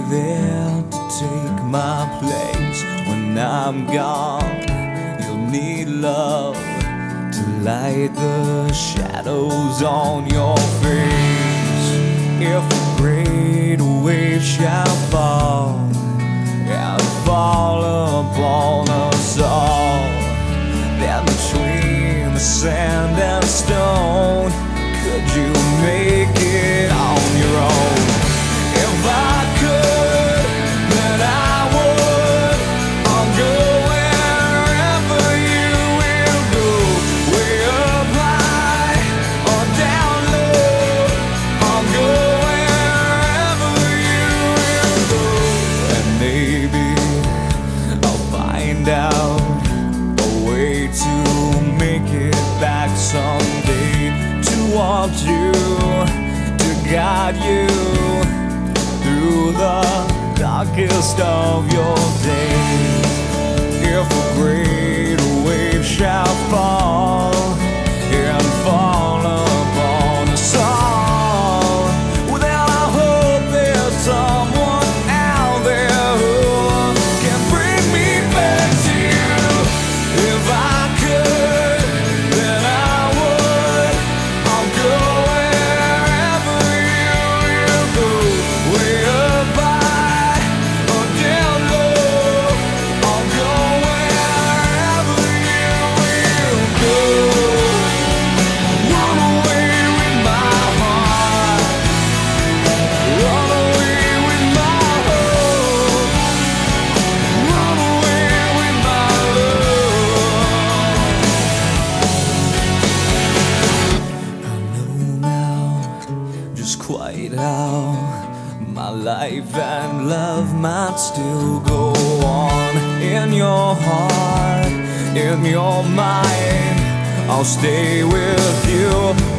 there to take my place when I'm gone. You'll need love to light the shadows on your face. If a great wave shall fall and fall upon us all, then between the sand and stone, could you make it on your own? If I could, then I would. I'll go wherever you will go, way up high or down low. I'll go wherever you will go, and maybe I'll find out a way to make it back someday, to want you, to guide you through the darkest of your days. If a great wave shall fall and fall upon us all, well, then I hope there's someone out there who can bring me back to you. If I could, then I would. I'll go wherever you will go, way up high or down low. I'll go wherever you will go. Run away with my heart, run away with my hope, run away with my love. I know now just quite how my life and love might still go on. In your heart, in your mind, I'll stay with you.